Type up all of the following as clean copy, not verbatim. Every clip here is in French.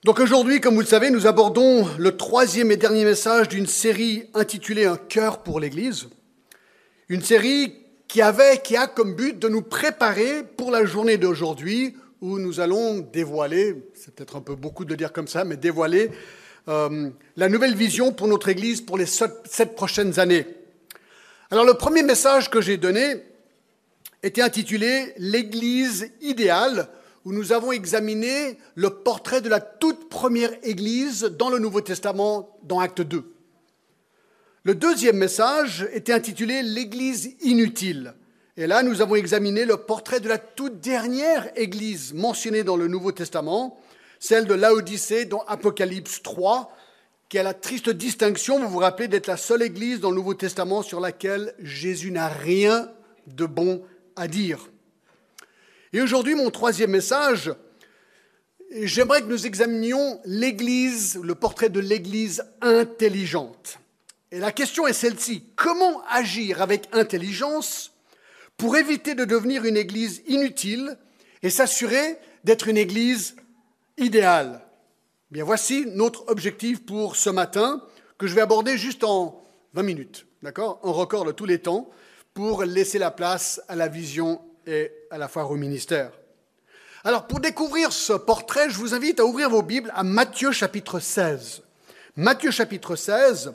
Donc aujourd'hui, comme vous le savez, nous abordons le troisième et dernier message d'une série intitulée « Un cœur pour l'Église ». Une série qui a comme but de nous préparer pour la journée d'aujourd'hui où nous allons dévoiler, c'est peut-être un peu beaucoup de le dire comme ça, mais dévoiler la nouvelle vision pour notre Église pour les 7 prochaines années. Alors le premier message que j'ai donné était intitulé « L'Église idéale », où nous avons examiné le portrait de la toute première Église dans le Nouveau Testament, dans Acte 2. Le deuxième message était intitulé « L'Église inutile ». Et là, nous avons examiné le portrait de la toute dernière Église mentionnée dans le Nouveau Testament, celle de Laodicée dans Apocalypse 3, qui a la triste distinction, vous vous rappelez, d'être la seule Église dans le Nouveau Testament sur laquelle Jésus n'a rien de bon à dire. Et aujourd'hui, mon troisième message, j'aimerais que nous examinions l'Église, le portrait de l'Église intelligente. Et la question est celle-ci, comment agir avec intelligence pour éviter de devenir une Église inutile et s'assurer d'être une Église idéale? Bien, voici notre objectif pour ce matin, que je vais aborder juste en 20 minutes, d'accord? Un record de tous les temps, pour laisser la place à la vision et à la fois au ministère. Alors, pour découvrir ce portrait, je vous invite à ouvrir vos Bibles à Matthieu chapitre 16. Matthieu chapitre 16,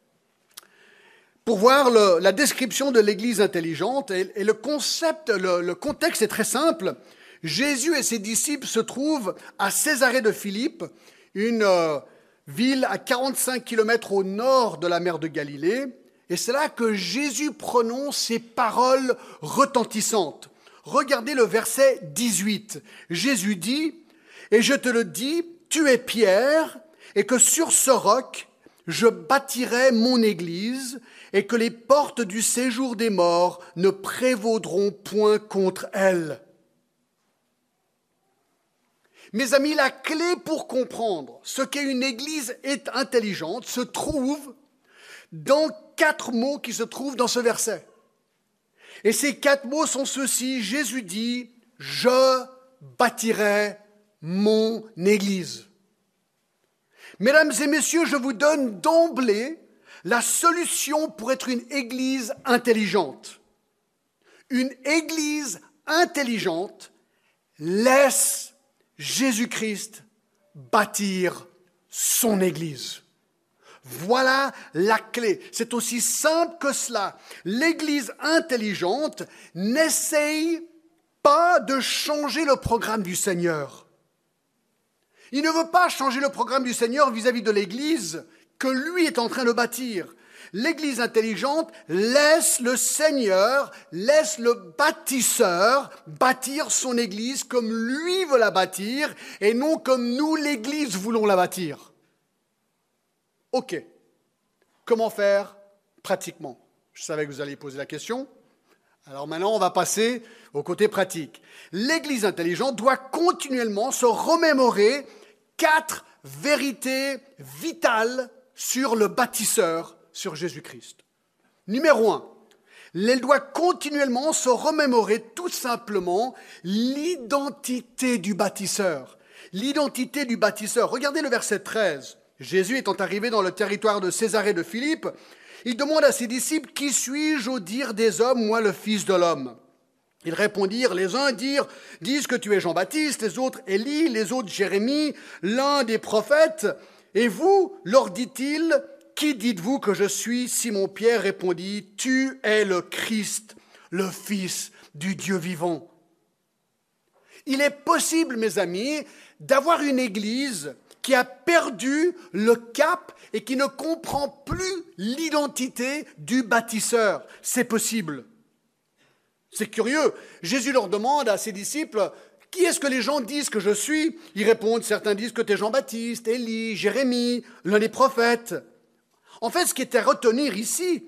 pour voir la description de l'Église intelligente. Et le concept, le contexte est très simple. Jésus et ses disciples se trouvent à Césarée de Philippe, une ville à 45 km au nord de la mer de Galilée. Et c'est là que Jésus prononce ces paroles retentissantes. Regardez le verset 18. Jésus dit, « Et je te le dis, tu es Pierre, et que sur ce roc, je bâtirai mon église, et que les portes du séjour des morts ne prévaudront point contre elle. » Mes amis, la clé pour comprendre ce qu'est une église intelligente se trouve dans 4 mots qui se trouvent dans ce verset. Et ces 4 mots sont ceux-ci. Jésus dit, « Je bâtirai mon église ». Mesdames et messieurs, je vous donne d'emblée la solution pour être une église intelligente. Une église intelligente laisse Jésus-Christ bâtir son église. Voilà la clé. C'est aussi simple que cela. L'Église intelligente n'essaye pas de changer le programme du Seigneur. Il ne veut pas changer le programme du Seigneur vis-à-vis de l'Église que lui est en train de bâtir. L'Église intelligente laisse le Seigneur, laisse le bâtisseur bâtir son Église comme lui veut la bâtir et non comme nous, l'Église, voulons la bâtir. Ok, comment faire pratiquement? Je savais que vous alliez poser la question. Alors maintenant, on va passer au côté pratique. L'Église intelligente doit continuellement se remémorer 4 vérités vitales sur le bâtisseur, sur Jésus-Christ. Numéro 1, elle doit continuellement se remémorer tout simplement l'identité du bâtisseur. L'identité du bâtisseur. Regardez le verset 13. Jésus étant arrivé dans le territoire de Césarée de Philippe, il demande à ses disciples, « Qui suis-je au dire des hommes, moi le Fils de l'homme ?» Ils répondirent, les uns disent que tu es Jean-Baptiste, les autres Élie, les autres Jérémie, l'un des prophètes. Et vous, leur dit-il, qui dites-vous que je suis? Simon-Pierre répondit, tu es le Christ, le Fils du Dieu vivant. Il est possible, mes amis, d'avoir une église qui a perdu le cap et qui ne comprend plus l'identité du bâtisseur. C'est possible. C'est curieux. Jésus leur demande à ses disciples, « Qui est-ce que les gens disent que je suis ?» Ils répondent, certains disent que tu es Jean-Baptiste, Élie, Jérémie, l'un des prophètes. En fait, ce qui est à retenir ici,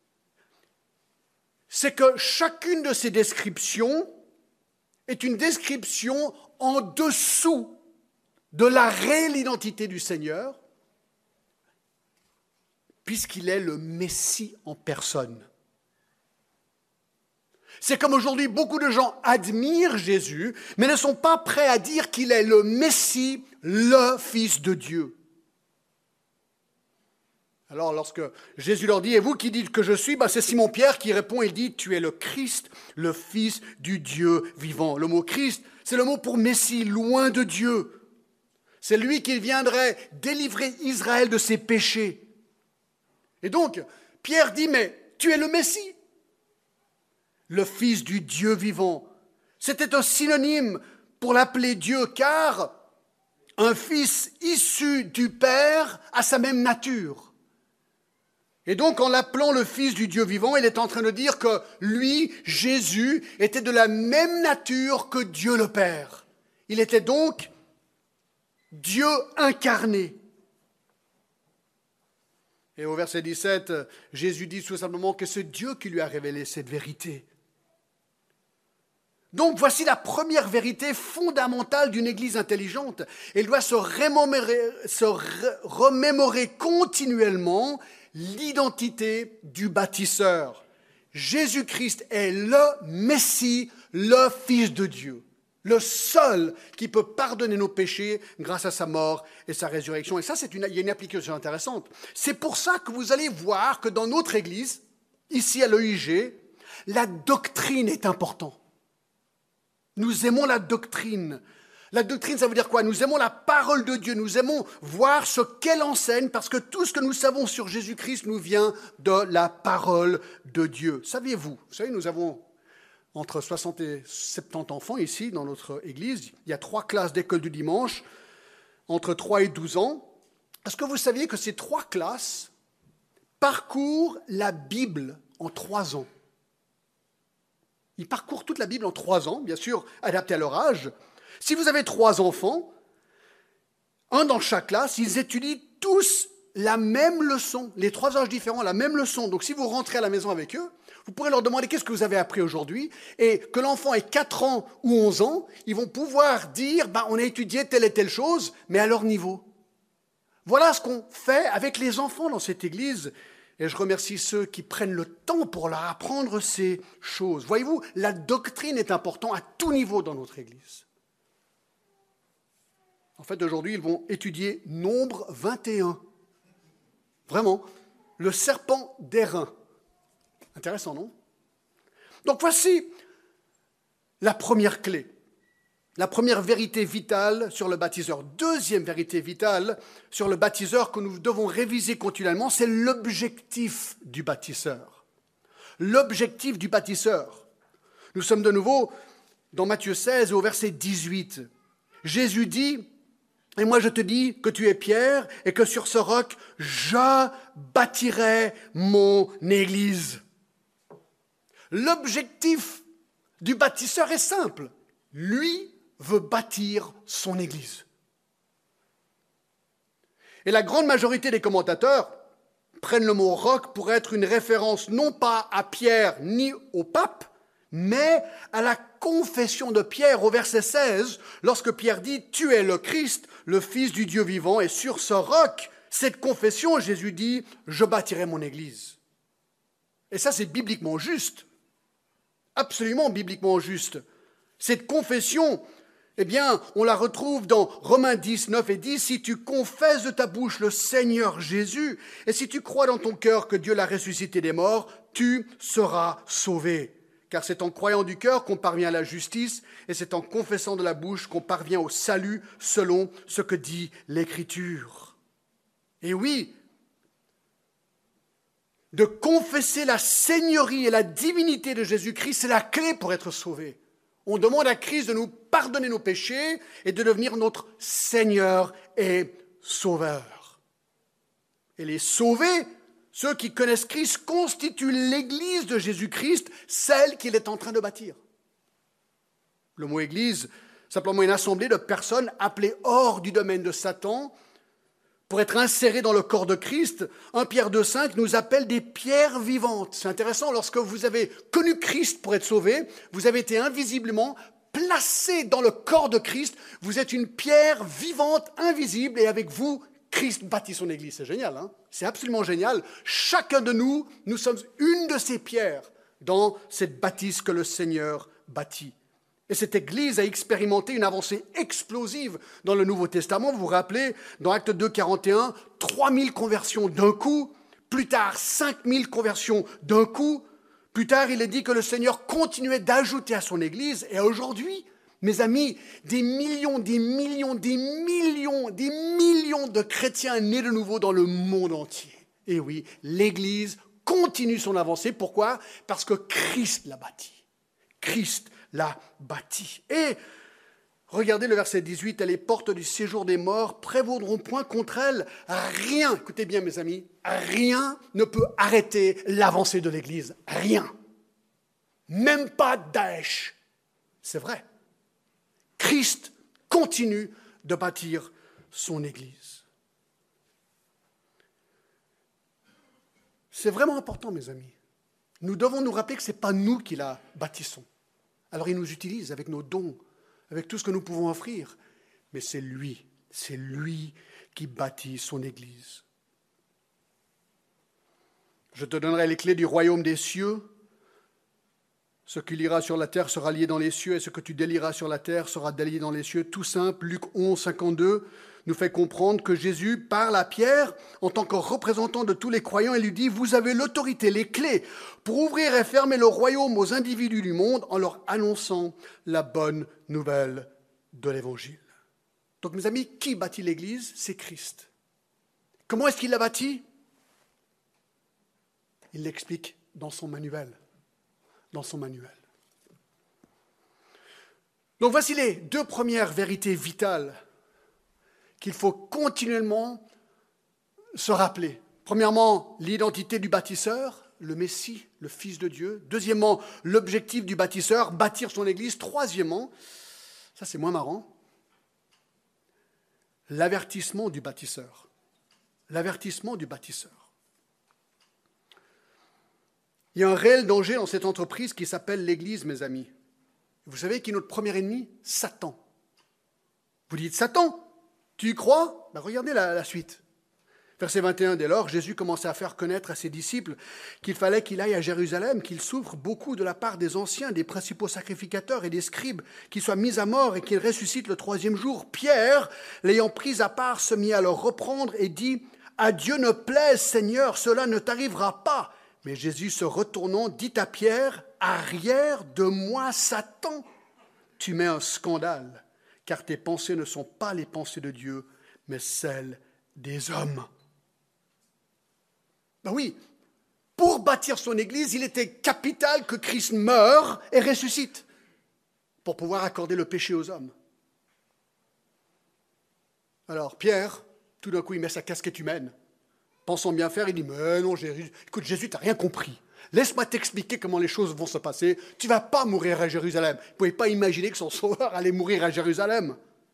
c'est que chacune de ces descriptions est une description en dessous de la réelle identité du Seigneur, puisqu'il est le Messie en personne. C'est comme aujourd'hui, beaucoup de gens admirent Jésus, mais ne sont pas prêts à dire qu'il est le Messie, le Fils de Dieu. Alors lorsque Jésus leur dit, et vous qui dites que je suis, c'est Simon-Pierre qui répond, il dit, tu es le Christ, le Fils du Dieu vivant. Le mot Christ, c'est le mot pour Messie, loin de Dieu. C'est lui qui viendrait délivrer Israël de ses péchés. Et donc, Pierre dit, mais tu es le Messie, le Fils du Dieu vivant. C'était un synonyme pour l'appeler Dieu, car un fils issu du Père a sa même nature. Et donc, en l'appelant le Fils du Dieu vivant, il est en train de dire que lui, Jésus, était de la même nature que Dieu le Père. Il était donc Dieu incarné. Et au verset 17, Jésus dit tout simplement que c'est Dieu qui lui a révélé cette vérité. Donc voici la première vérité fondamentale d'une Église intelligente. Elle doit se remémorer continuellement l'identité du bâtisseur. Jésus-Christ est le Messie, le Fils de Dieu, le seul qui peut pardonner nos péchés grâce à sa mort et sa résurrection. Et ça, il y a une application intéressante. C'est pour ça que vous allez voir que dans notre Église, ici à l'EIG, la doctrine est importante. Nous aimons la doctrine. La doctrine, ça veut dire quoi? Nous aimons la parole de Dieu. Nous aimons voir ce qu'elle enseigne parce que tout ce que nous savons sur Jésus-Christ nous vient de la parole de Dieu. Saviez-vous? Vous savez, nous avons entre 60 et 70 enfants ici dans notre église. Il y a 3 classes d'école du dimanche, entre 3 et 12 ans. Est-ce que vous saviez que ces 3 classes parcourent la Bible en 3 ans? Ils parcourent toute la Bible en 3 ans, bien sûr, adapté à leur âge. Si vous avez 3 enfants, un dans chaque classe, ils étudient tous la même leçon. Les 3 âges différents, la même leçon. Donc si vous rentrez à la maison avec eux, vous pourrez leur demander qu'est-ce que vous avez appris aujourd'hui. Et que l'enfant ait 4 ans ou 11 ans, ils vont pouvoir dire, on a étudié telle et telle chose, mais à leur niveau. Voilà ce qu'on fait avec les enfants dans cette église. Et je remercie ceux qui prennent le temps pour leur apprendre ces choses. Voyez-vous, la doctrine est importante à tout niveau dans notre Église. En fait, aujourd'hui, ils vont étudier Nombre 21. Vraiment, le serpent d'airain. Intéressant, non? Donc voici la première clé. La première vérité vitale sur le baptiseur. Deuxième vérité vitale sur le baptiseur que nous devons réviser continuellement, c'est l'objectif du bâtisseur. L'objectif du bâtisseur. Nous sommes de nouveau dans Matthieu 16 au verset 18. Jésus dit, « Et moi je te dis que tu es Pierre et que sur ce roc, je bâtirai mon église. » L'objectif du bâtisseur est simple. Lui veut bâtir son Église. Et la grande majorité des commentateurs prennent le mot roc pour être une référence non pas à Pierre ni au pape, mais à la confession de Pierre au verset 16, lorsque Pierre dit « Tu es le Christ, le Fils du Dieu vivant, et sur ce roc, cette confession, Jésus dit « Je bâtirai mon Église ». Et ça, c'est bibliquement juste, absolument bibliquement juste. Cette confession, on la retrouve dans Romains 10, 9 et 10. « Si tu confesses de ta bouche le Seigneur Jésus, et si tu crois dans ton cœur que Dieu l'a ressuscité des morts, tu seras sauvé. Car c'est en croyant du cœur qu'on parvient à la justice, et c'est en confessant de la bouche qu'on parvient au salut, selon ce que dit l'Écriture. » Et oui, de confesser la seigneurie et la divinité de Jésus-Christ, c'est la clé pour être sauvé. On demande à Christ de nous pardonner nos péchés et de devenir notre Seigneur et Sauveur. Et les sauvés, ceux qui connaissent Christ, constituent l'Église de Jésus-Christ, celle qu'il est en train de bâtir. Le mot Église, simplement une assemblée de personnes appelées hors du domaine de Satan, pour être insérées dans le corps de Christ. 1 Pierre 2,5 nous appelle des pierres vivantes. C'est intéressant, lorsque vous avez connu Christ pour être sauvé, vous avez été invisiblement placé dans le corps de Christ. Vous êtes une pierre vivante, invisible, et avec vous, Christ bâtit son Église. C'est génial, hein? C'est absolument génial. Chacun de nous, nous sommes une de ces pierres dans cette bâtisse que le Seigneur bâtit. Et cette Église a expérimenté une avancée explosive dans le Nouveau Testament. Vous vous rappelez, dans Actes 2, 41, 3000 conversions d'un coup. Plus tard, 5000 conversions d'un coup. Plus tard, il est dit que le Seigneur continuait d'ajouter à son Église. Et aujourd'hui, mes amis, des millions de chrétiens nés de nouveau dans le monde entier. Et oui, l'Église continue son avancée. Pourquoi? Parce que Christ l'a bâti. Christ l'a bâti. Et regardez le verset 18, « Les portes du séjour des morts prévaudront point contre elles. Rien, écoutez bien mes amis, rien ne peut arrêter l'avancée de l'Église. Rien. Même pas Daesh. C'est vrai. Christ continue de bâtir son Église. » C'est vraiment important, mes amis. Nous devons nous rappeler que ce n'est pas nous qui la bâtissons. Alors il nous utilise avec nos dons, avec tout ce que nous pouvons offrir. Mais c'est lui qui bâtit son Église. Je te donnerai les clés du royaume des cieux. Ce qui liera sur la terre sera lié dans les cieux, et ce que tu délieras sur la terre sera délié dans les cieux. Tout simple, Luc 11, 52 nous fait comprendre que Jésus parle à Pierre en tant que représentant de tous les croyants et lui dit « Vous avez l'autorité, les clés pour ouvrir et fermer le royaume aux individus du monde en leur annonçant la bonne nouvelle de l'Évangile. » Donc mes amis, qui bâtit l'Église? C'est Christ. Comment est-ce qu'il l'a bâti? Il l'explique dans son manuel. Donc voici les deux premières vérités vitales qu'il faut continuellement se rappeler. Premièrement, l'identité du bâtisseur, le Messie, le Fils de Dieu. Deuxièmement, l'objectif du bâtisseur, bâtir son Église. Troisièmement, ça c'est moins marrant, l'avertissement du bâtisseur. L'avertissement du bâtisseur. Il y a un réel danger dans cette entreprise qui s'appelle l'Église, mes amis. Vous savez qui est notre premier ennemi? Satan. Vous dites, Satan, tu y crois? Ben regardez la suite. Verset 21, dès lors, Jésus commençait à faire connaître à ses disciples qu'il fallait qu'il aille à Jérusalem, qu'il souffre beaucoup de la part des anciens, des principaux sacrificateurs et des scribes, qu'il soit mis à mort et qu'il ressuscite le troisième jour. Pierre, l'ayant pris à part, se mit à le reprendre et dit, « À Dieu ne plaise, Seigneur, cela ne t'arrivera pas. » Mais Jésus, se retournant, dit à Pierre, « Arrière de moi, Satan, tu mets un scandale, car tes pensées ne sont pas les pensées de Dieu, mais celles des hommes. » Ben oui, pour bâtir son Église, il était capital que Christ meure et ressuscite pour pouvoir accorder le péché aux hommes. Alors Pierre, tout d'un coup, il met sa casquette humaine. Pensant bien faire, il dit « Mais non, écoute, Jésus, tu n'as rien compris. Laisse-moi t'expliquer comment les choses vont se passer. Tu ne vas pas mourir à Jérusalem. » Il ne pouvait pas imaginer que son sauveur allait mourir à Jérusalem.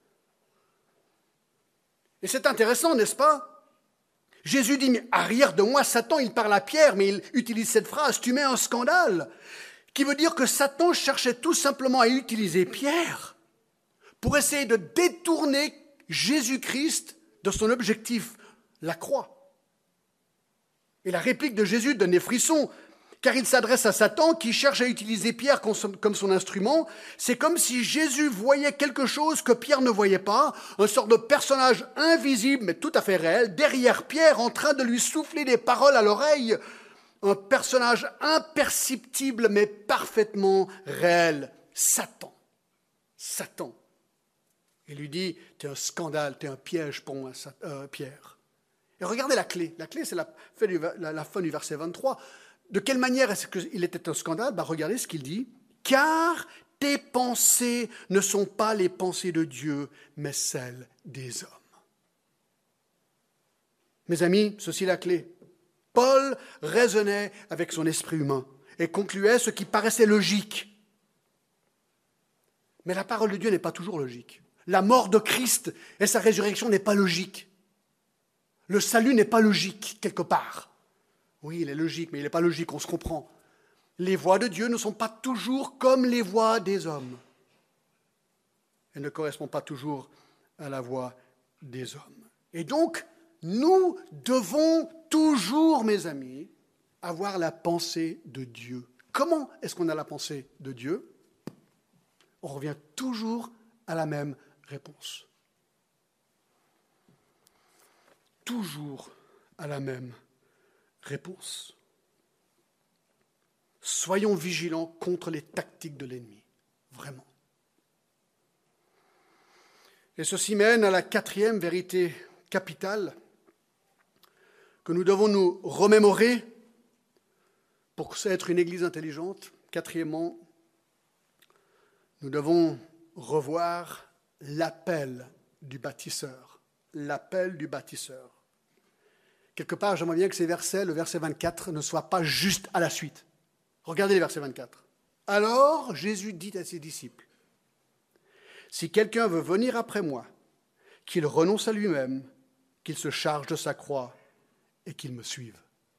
Et c'est intéressant, n'est-ce pas? Jésus dit, mais arrière de moi, Satan, il parle à Pierre, mais il utilise cette phrase, tu mets un scandale, qui veut dire que Satan cherchait tout simplement à utiliser Pierre pour essayer de détourner Jésus-Christ de son objectif, la croix. Et la réplique de Jésus donne des frissons, car il s'adresse à Satan qui cherche à utiliser Pierre comme son instrument. C'est comme si Jésus voyait quelque chose que Pierre ne voyait pas, un sort de personnage invisible mais tout à fait réel, derrière Pierre en train de lui souffler des paroles à l'oreille. Un personnage imperceptible mais parfaitement réel. Satan. Satan. Il lui dit, t'es un scandale, t'es un piège pour moi, Pierre. Et regardez la clé. La clé, c'est la fin du verset 23. De quelle manière est-ce qu'il était un scandale? Regardez ce qu'il dit. « Car tes pensées ne sont pas les pensées de Dieu, mais celles des hommes. » Mes amis, ceci est la clé. Paul raisonnait avec son esprit humain et concluait ce qui paraissait logique. Mais la parole de Dieu n'est pas toujours logique. La mort de Christ et sa résurrection n'est pas logique. Le salut n'est pas logique quelque part. Oui, il est logique, mais il n'est pas logique, on se comprend. Les voies de Dieu ne sont pas toujours comme les voies des hommes. Elles ne correspondent pas toujours à la voie des hommes. Et donc, nous devons toujours, mes amis, avoir la pensée de Dieu. Comment est-ce qu'on a la pensée de Dieu? on revient toujours à la même réponse. Toujours à la même réponse. Soyons vigilants contre les tactiques de l'ennemi, vraiment. Et ceci mène à la quatrième vérité capitale que nous devons nous remémorer pour être une Église intelligente. Quatrièmement, nous devons revoir l'appel du bâtisseur. L'appel du bâtisseur. Quelque part, j'aimerais bien que ces versets, le verset 24, ne soient pas juste à la suite. Regardez le verset 24. Alors Jésus dit à ses disciples, « Si quelqu'un veut venir après moi, qu'il renonce à lui-même, qu'il se charge de sa croix et qu'il me suive. »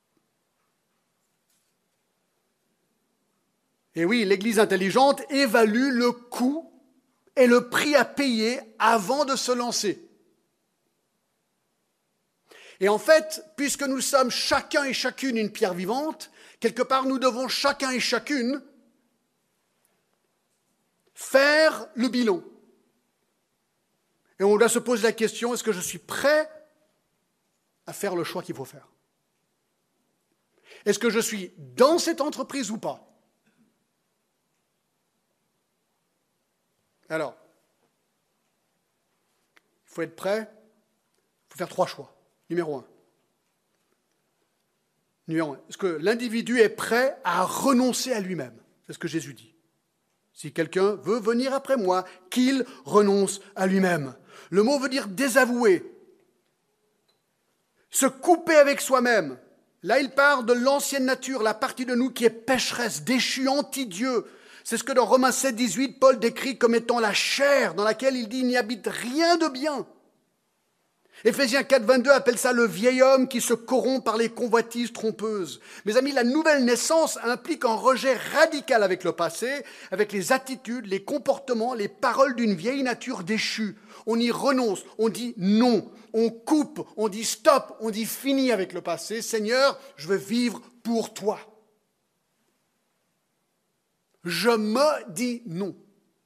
Et oui, l'Église intelligente évalue le coût et le prix à payer avant de se lancer. Et en fait, puisque nous sommes chacun et chacune une pierre vivante, quelque part nous devons chacun et chacune faire le bilan. Et on doit se poser la question, est-ce que je suis prêt à faire le choix qu'il faut faire? Est-ce que je suis dans cette entreprise ou pas? Alors, il faut être prêt, il faut faire 3 choix. Numéro 1. Est-ce que l'individu est prêt à renoncer à lui-même? C'est ce que Jésus dit. Si quelqu'un veut venir après moi, qu'il renonce à lui-même. Le mot veut dire désavouer, se couper avec soi-même. Là, il parle de l'ancienne nature, la partie de nous qui est pécheresse, déchue, anti-Dieu. C'est ce que dans Romains 7, 18, Paul décrit comme étant la chair dans laquelle il dit il n'y habite rien de bien. Éphésiens 4, 22 appelle ça le vieil homme qui se corrompt par les convoitises trompeuses. Mes amis, la nouvelle naissance implique un rejet radical avec le passé, avec les attitudes, les comportements, les paroles d'une vieille nature déchue. On y renonce, on dit non, on coupe, on dit stop, on dit fini avec le passé. Seigneur, je veux vivre pour toi. Je me dis non.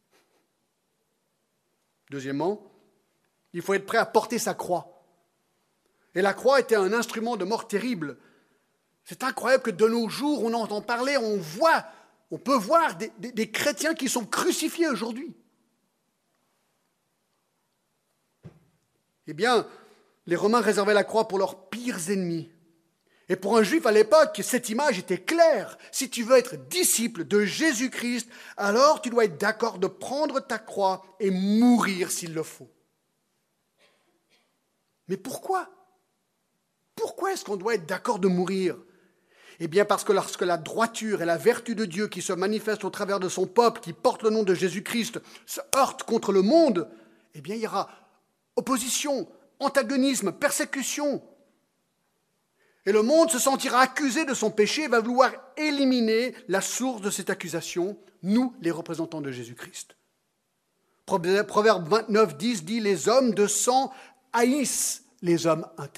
Deuxièmement, il faut être prêt à porter sa croix. Et la croix était un instrument de mort terrible. C'est incroyable que de nos jours, on entend parler, on peut voir des chrétiens qui sont crucifiés aujourd'hui. Eh bien, les Romains réservaient la croix pour leurs pires ennemis. Et pour un juif à l'époque, cette image était claire. Si tu veux être disciple de Jésus-Christ, alors tu dois être d'accord de prendre ta croix et mourir s'il le faut. Mais pourquoi? Pourquoi est-ce qu'on doit être d'accord de mourir? Eh bien parce que lorsque la droiture et la vertu de Dieu qui se manifestent au travers de son peuple, qui porte le nom de Jésus-Christ, se heurtent contre le monde, eh bien il y aura opposition, antagonisme, persécution. Et le monde se sentira accusé de son péché et va vouloir éliminer la source de cette accusation, nous, les représentants de Jésus-Christ. Proverbe 29, 10 dit « Les hommes de sang haïssent les hommes intègres. »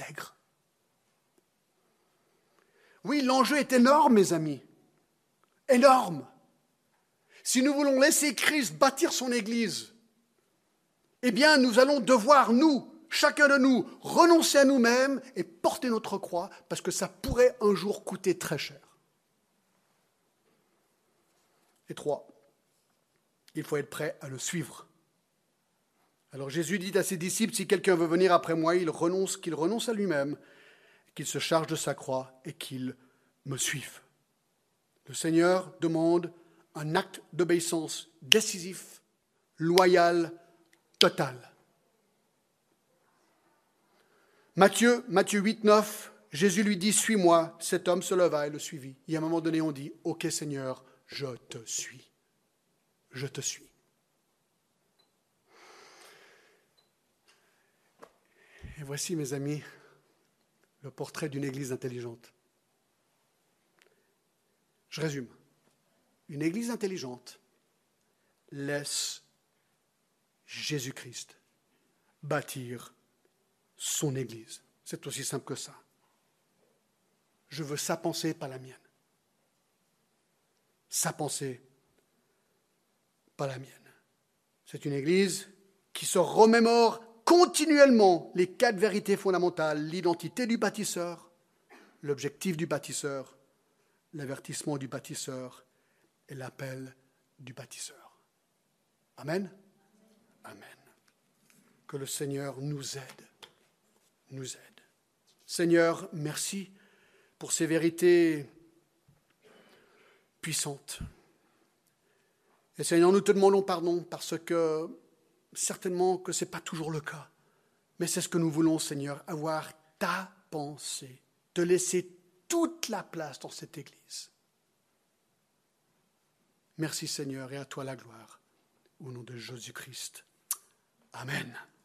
Oui, l'enjeu est énorme, mes amis. Énorme. Si nous voulons laisser Christ bâtir son Église, eh bien, nous allons devoir, nous, chacun de nous, renoncer à nous-mêmes et porter notre croix, parce que ça pourrait un jour coûter très cher. Et 3, il faut être prêt à le suivre. Alors Jésus dit à ses disciples, si quelqu'un veut venir après moi, qu'il renonce à lui-même, qu'il se charge de sa croix et qu'il me suive. Le Seigneur demande un acte d'obéissance décisif, loyal, total. Matthieu 8, 9, Jésus lui dit, suis-moi. Cet homme se leva et le suivit. Et à un moment donné, on dit, ok Seigneur, je te suis. Je te suis. Et voici, mes amis, le portrait d'une Église intelligente. Je résume. Une Église intelligente laisse Jésus-Christ bâtir son Église. C'est aussi simple que ça. Je veux sa pensée, pas la mienne. Sa pensée, pas la mienne. C'est une Église qui se remémore continuellement les 4 vérités fondamentales, l'identité du bâtisseur, l'objectif du bâtisseur, l'avertissement du bâtisseur et l'appel du bâtisseur. Amen. Amen. Que le Seigneur nous aide. Nous aide. Seigneur, merci pour ces vérités puissantes. Et Seigneur, nous te demandons pardon parce que certainement que ce n'est pas toujours le cas. Mais c'est ce que nous voulons, Seigneur, avoir ta pensée, te laisser toute la place dans cette Église. Merci Seigneur et à toi la gloire. Au nom de Jésus-Christ. Amen.